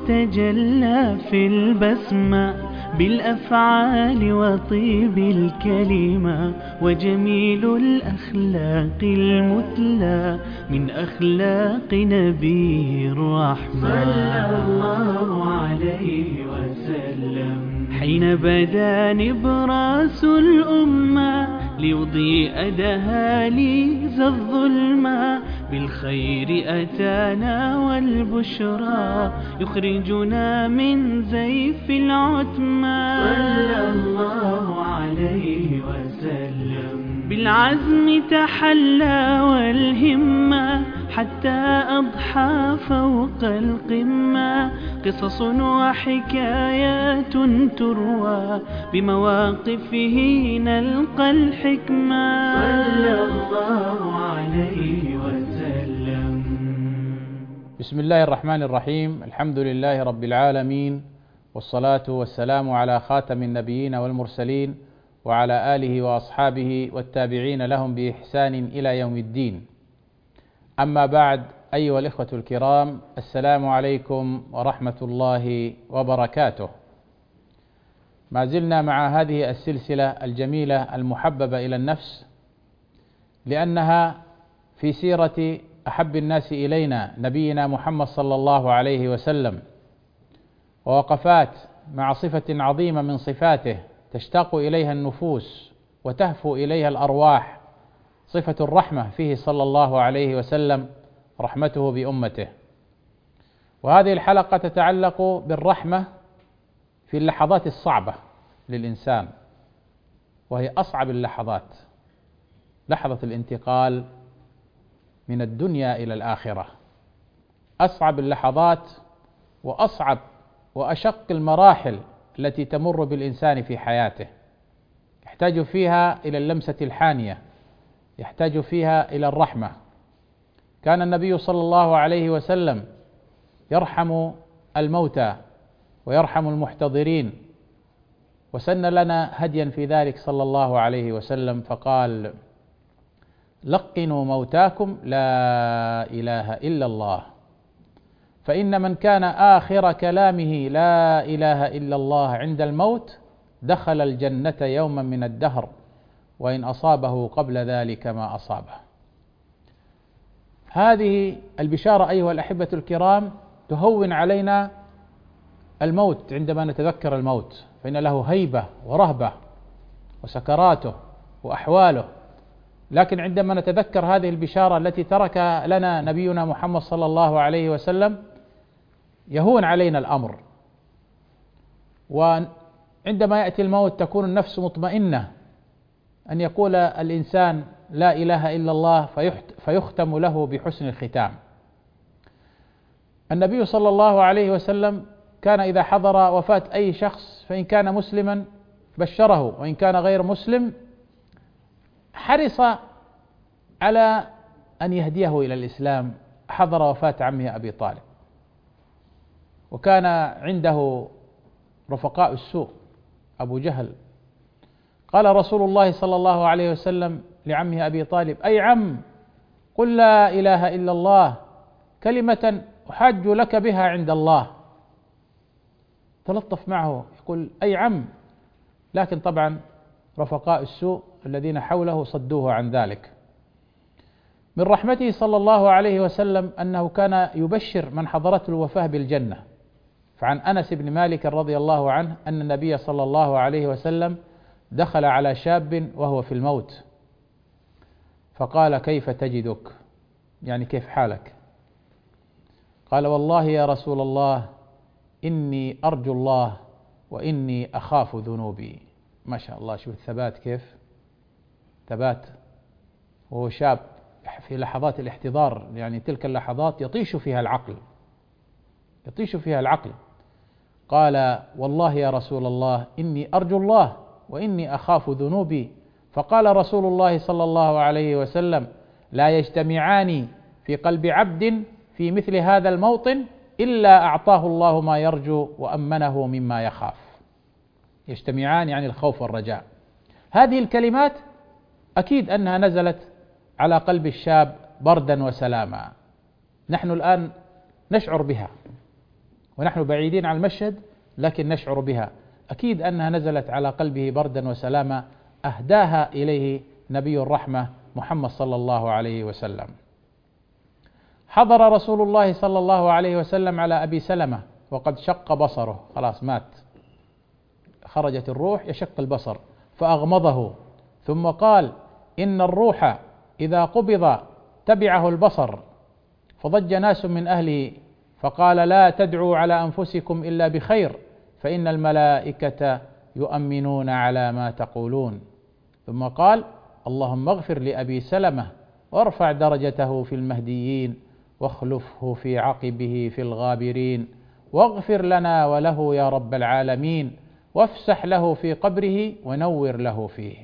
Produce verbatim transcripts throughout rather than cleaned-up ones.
تجلى في البسمة بالأفعال وطيب الكلمة وجميل الأخلاق المثلى من أخلاق نبي الرحمة صلى الله عليه وسلم حين بدا نبراس الأمة ليضيء دهاليز الظلمة بالخير أتانا والبشرى يخرجنا من زيف العتمة صلى الله عليه وسلم بالعزم تحلى والهمة حتى أضحى فوق القمة قصص وحكايات تروى بمواقفه نلقى الحكمة صلى الله عليه وسلم. بسم الله الرحمن الرحيم. الحمد لله رب العالمين، والصلاة والسلام على خاتم النبيين والمرسلين وعلى آله وأصحابه والتابعين لهم بإحسان إلى يوم الدين. أما بعد، أيها الإخوة الكرام، السلام عليكم ورحمة الله وبركاته. ما زلنا مع هذه السلسلة الجميلة المحببة إلى النفس، لأنها في سيرة أحب الناس إلينا نبينا محمد صلى الله عليه وسلم، ووقفات مع صفة عظيمة من صفاته تشتاق إليها النفوس وتهفو إليها الأرواح، صفة الرحمة فيه صلى الله عليه وسلم، رحمته بأمته. وهذه الحلقة تتعلق بالرحمة في اللحظات الصعبة للإنسان، وهي أصعب اللحظات، لحظة الانتقال من الدنيا إلى الآخرة، أصعب اللحظات وأصعب وأشق المراحل التي تمر بالإنسان في حياته، يحتاج فيها إلى اللمسة الحانية، يحتاج فيها إلى الرحمة. كان النبي صلى الله عليه وسلم يرحم الموتى ويرحم المحتضرين، وسن لنا هديا في ذلك صلى الله عليه وسلم، فقال: لقنوا موتاكم لا إله إلا الله، فإن من كان آخر كلامه لا إله إلا الله عند الموت دخل الجنة يوما من الدهر وإن أصابه قبل ذلك ما أصابه. هذه البشارة أيها الأحبة الكرام تهون علينا الموت عندما نتذكر الموت، فإن له هيبة ورهبة وسكراته وأحواله، لكن عندما نتذكر هذه البشارة التي ترك لنا نبينا محمد صلى الله عليه وسلم يهون علينا الأمر. وعندما يأتي الموت تكون النفس مطمئنة أن يقول الإنسان لا إله إلا الله فيختم له بحسن الختام. النبي صلى الله عليه وسلم كان إذا حضر وفاة أي شخص فإن كان مسلما بشره، وإن كان غير مسلم حرص على أن يهديه إلى الإسلام. حضر وفاة عمه أبي طالب، وكان عنده رفقاء السوء أبو جهل. قال رسول الله صلى الله عليه وسلم لعمه أبي طالب: أي عم، قل لا إله إلا الله كلمة أحاج لك بها عند الله. تلطف معه، يقول: أي عم، لكن طبعا رفقاء السوء الذين حوله صدوه عن ذلك. من رحمته صلى الله عليه وسلم أنه كان يبشر من حضرته الوفاة بالجنة. فعن أنس بن مالك رضي الله عنه أن النبي صلى الله عليه وسلم دخل على شاب وهو في الموت فقال: كيف تجدك؟ يعني كيف حالك؟ قال: والله يا رسول الله إني أرجو الله وإني أخاف ذنوبي. ما شاء الله، شوف الثبات، كيف ثبات وهو شاب في لحظات الاحتضار، يعني تلك اللحظات يطيش فيها العقل، يطيش فيها العقل. قال: والله يا رسول الله إني أرجو الله وإني أخاف ذنوبي. فقال رسول الله صلى الله عليه وسلم: لا يجتمعان في قلب عبد في مثل هذا الموطن إلا أعطاه الله ما يرجو وأمنه مما يخاف. يجتمعان يعني الخوف والرجاء. هذه الكلمات أكيد أنها نزلت على قلب الشاب بردا وسلاما. نحن الآن نشعر بها ونحن بعيدين عن المشهد لكن نشعر بها. أكيد أنها نزلت على قلبه بردا وسلاما أهداها إليه نبي الرحمة محمد صلى الله عليه وسلم. حضر رسول الله صلى الله عليه وسلم على أبي سلمة وقد شق بصره، خلاص مات، خرجت الروح، يشق البصر، فأغمضه ثم قال: إن الروح إذا قبض تبعه البصر. فضج ناس من أهله فقال: لا تدعوا على أنفسكم إلا بخير فإن الملائكة يؤمنون على ما تقولون. ثم قال: اللهم اغفر لأبي سلمة وارفع درجته في المهديين واخلفه في عقبه في الغابرين واغفر لنا وله يا رب العالمين وافسح له في قبره ونور له فيه.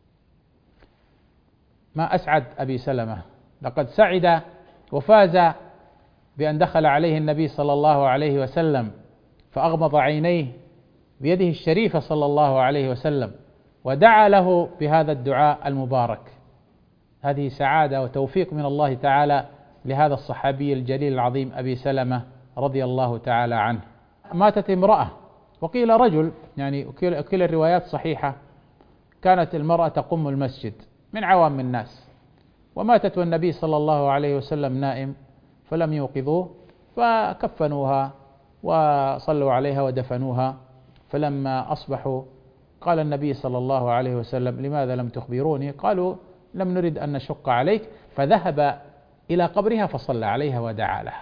ما أسعد أبي سلمة، لقد سعد وفاز بأن دخل عليه النبي صلى الله عليه وسلم فأغمض عينيه بيده الشريفة صلى الله عليه وسلم ودعا له بهذا الدعاء المبارك. هذه سعادة وتوفيق من الله تعالى لهذا الصحابي الجليل العظيم أبي سلمة رضي الله تعالى عنه. ماتت امرأة وقيل رجل، يعني كل الروايات صحيحة، كانت المرأة تقم المسجد من عوام الناس، وماتت والنبي صلى الله عليه وسلم نائم فلم يوقظوه، فكفنوها وصلوا عليها ودفنوها. فلما أصبحوا قال النبي صلى الله عليه وسلم: لماذا لم تخبروني؟ قالوا: لم نرد أن نشق عليك. فذهب إلى قبرها فصلى عليها ودعا لها،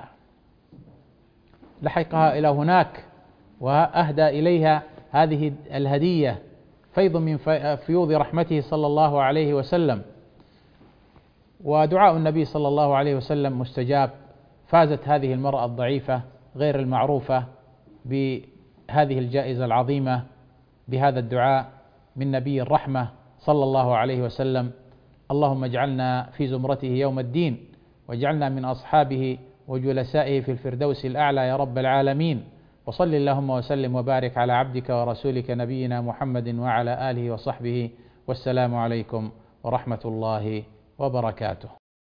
لحقها إلى هناك وأهدى إليها هذه الهدية، فيض من فيوض رحمته صلى الله عليه وسلم. ودعاء النبي صلى الله عليه وسلم مستجاب. فازت هذه المرأة الضعيفة غير المعروفة بهذه الجائزة العظيمة بهذا الدعاء من نبي الرحمة صلى الله عليه وسلم. اللهم اجعلنا في زمرته يوم الدين، واجعلنا من أصحابه وجلسائه في الفردوس الأعلى يا رب العالمين. وصل اللهم وسلم وبارك على عبدك ورسولك نبينا محمد وعلى آله وصحبه، والسلام عليكم ورحمة الله وبركاته.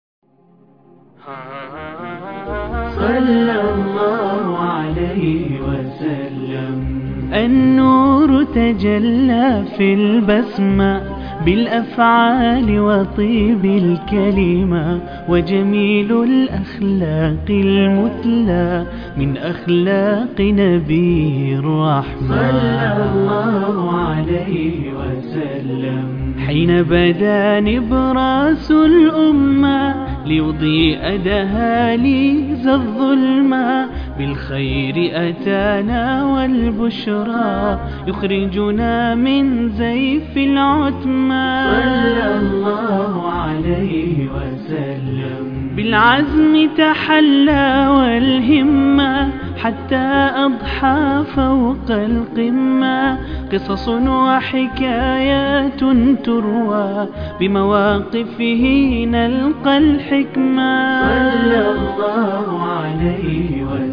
صلى الله عليه وسلم. النور تجلى في البسمة بالأفعال وطيب الكلمة وجميل الأخلاق المثلى من أخلاق نبي الرحمة صلى الله عليه وسلم. حين بدا نبراس الأمة ليضيء دهاليز الظلمة بالخير أتانا والبشرى يخرجنا من زيف العتمة صلى الله عليه وسلم. بالعزم تحلى والهمة حتى أضحى فوق القمة قصص وحكايات تروى بمواقفه نلقى الحكمة صلى الله عليه وسلم.